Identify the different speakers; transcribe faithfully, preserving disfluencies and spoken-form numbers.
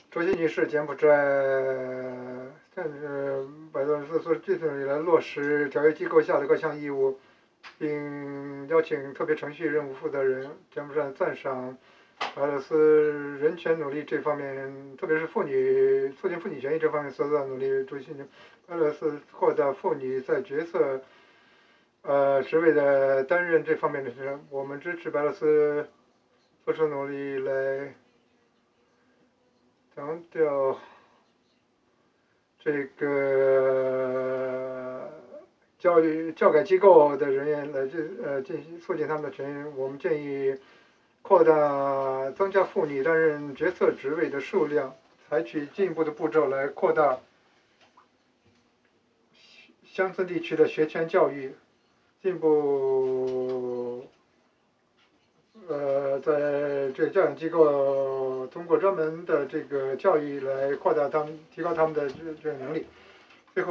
Speaker 1: 主席女士，柬埔寨但是拜登斯说这种来落实条约机构下的各项义务，并邀请特别程序任务负责人。柬埔寨赞赏白俄罗斯人权努力这方面，特别是妇女促进妇女权益这方面所做的努力。主席，白俄罗斯扩大妇女在决策呃职位的担任这方面的事，我们支持白俄罗斯做出努力来强调这个教育教改机构的人员来进呃进行促进他们的权益。我们建议扩大增加妇女担任决策职位的数量，采取进一步的步骤来扩大乡村地区的学前教育，进一步呃，在这教养机构通过专门的这个教育来扩大他们、提高他们的这这种能力。